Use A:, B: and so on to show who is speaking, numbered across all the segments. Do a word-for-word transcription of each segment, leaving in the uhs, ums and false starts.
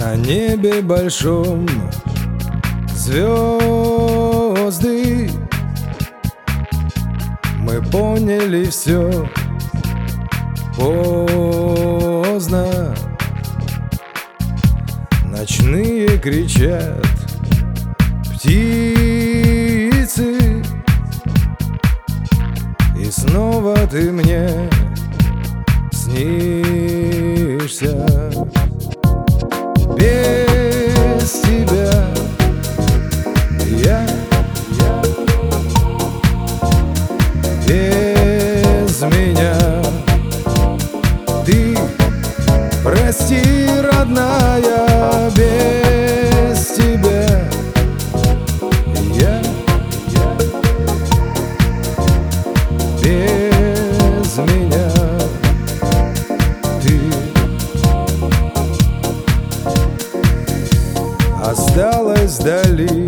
A: На небе большом звезды, мы поняли все поздно. Ночные кричат птицы, и снова ты мне снишься. Без тебя я, я без меня ты, прости, родная, без тебя я, я без меня ты. Осталось вдали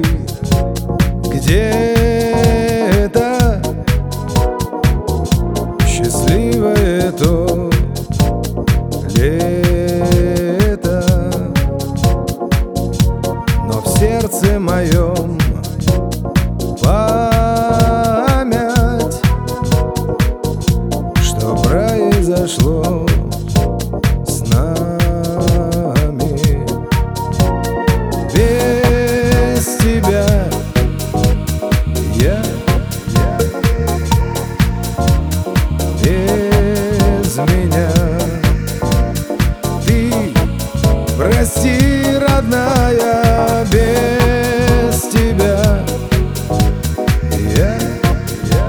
A: где-то счастливое то лето, но в сердце моем память, что произошло с нами. Без тебя я, я без меня ты, прости, родная, без тебя я, я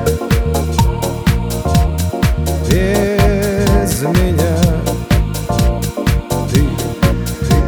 A: без меня ты, ты.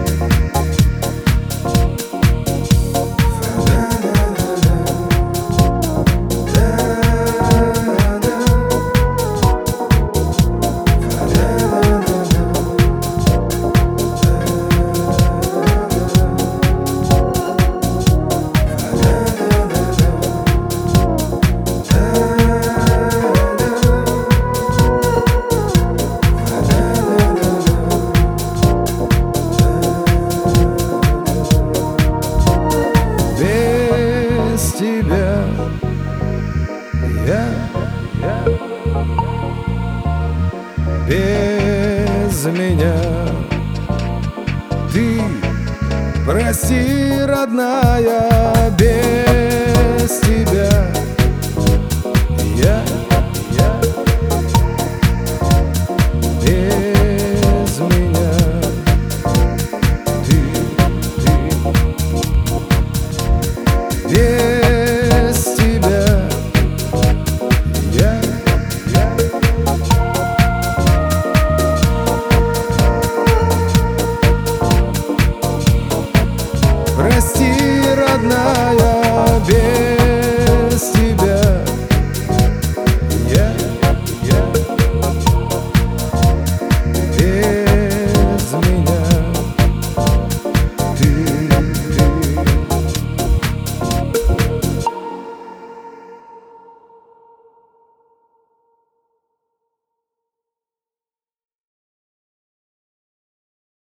A: Без тебя я, я без меня ты, прости, родная, без тебя